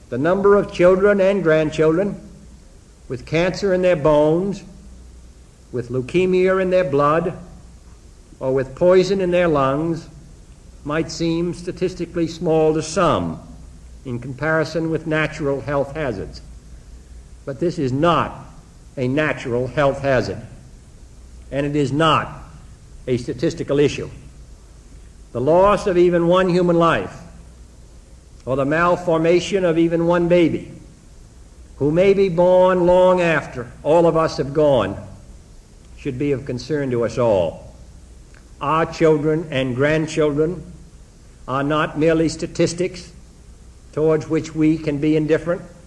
the number of children and grandchildren with cancer in their bones, with leukemia in their blood, or with poison in their lungs might seem statistically small to some in comparison with natural health hazards. But this is not a natural health hazard, and it is not a statistical issue. The loss of even one human life, or the malformation of even one baby, who may be born long after all of us have gone, should be of concern to us all. Our children and grandchildren are not merely statistics towards which we can be indifferent.